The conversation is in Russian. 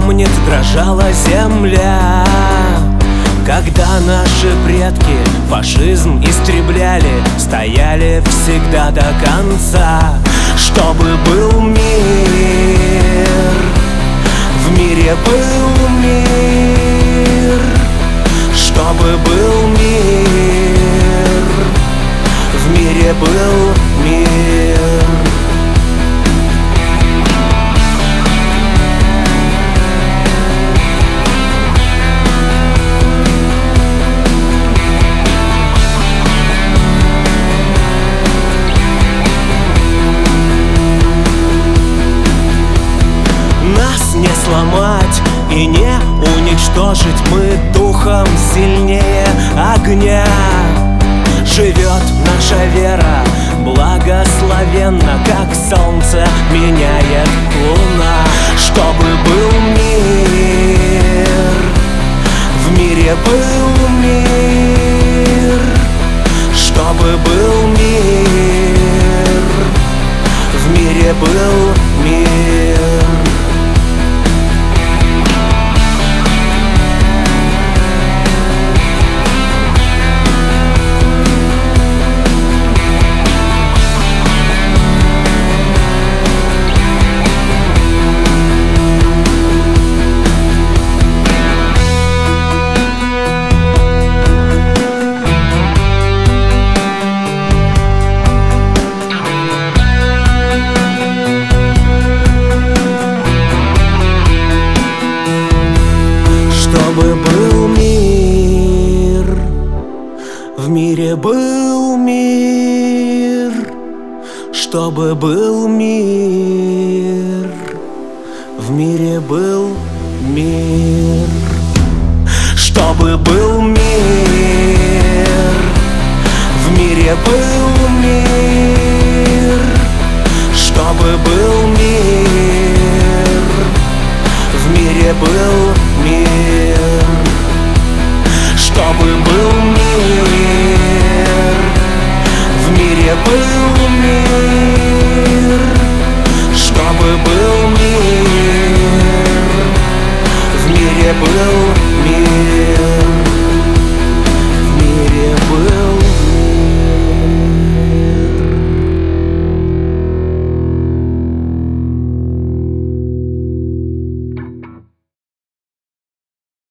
помнит, дрожала земля, когда наши предки фашизм истребляли, стояли всегда до конца. Чтобы был мир, в мире был мир. Чтобы был мир, в мире был мир. Не сломать и не уничтожить, мы духом сильнее огня. Живет наша вера благословенно, как солнце меняет луна. Чтобы был мир, в мире был мир. Чтобы был мир, в мире был мир. Чтобы был мир, в мире был мир. Чтобы был мир, в мире был мир. Чтобы был мир, в мире был мир.